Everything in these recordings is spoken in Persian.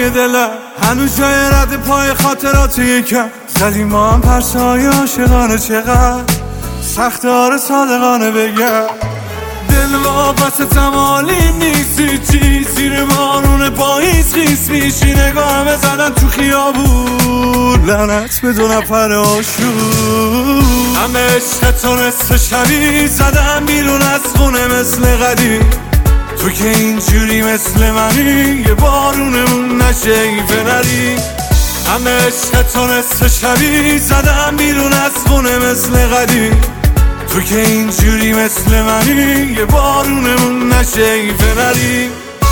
های دلم هنوز جای رد پای خاطرات یکم زدیم ما هم پرسای عاشقانه چقدر سخت آره صادقانه بگم دل واپس تمالی نیستی چی زیر بارون پاییز خیس میشی نگاهم زدن تو خیابون لعنت به دو نفر آشون همه عشق تو نصف شبی زدم بیرون از خونه مثل قدیم تو که اینجوری مثل منی یه بارونمون نشه ایفه نری همه عشق تو نصف شبی زدم بیرون از خونه مثل قدیم تو که اینجوری مثل منی یه بارونمون نشه ایفه نری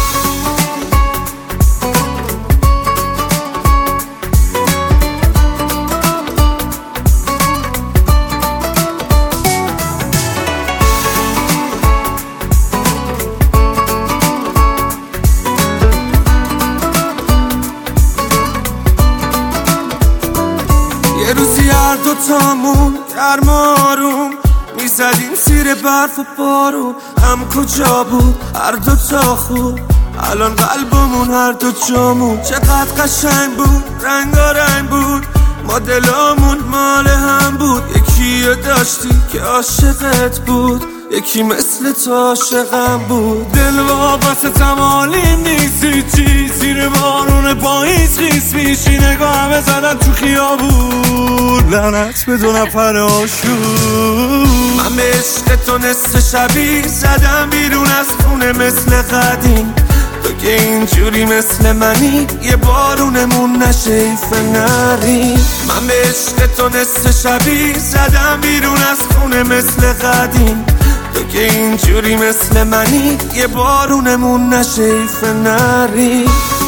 یه روزی هر دوتامون گرم آروم میزدیم زیر برف و بارون هم کجا بود هر دوتا خوب الان قلبمون هر دو جامون چقدر قشنگ بود رنگارنگ بود ما دلامون مال هم بود یکی داشتی که عاشقت بود یکی مثل تو عاشقم بود دل واپس تمالی نیستی چی زیر بارون پاییز خیس میشی نگاهم زدن تو خیابون لعنت به دو نفر آشون من به عشق تو نصف شبی زدم بیرون از خونه مثل قدیم تو که اینجوری مثل منی یه بارونمون نشه ایفه نری من به عشق تو نصف شبی زدم بیرون از خونه مثل قدیم تو که اینجوری مثل منی یه بارونمون نشه ایفه نری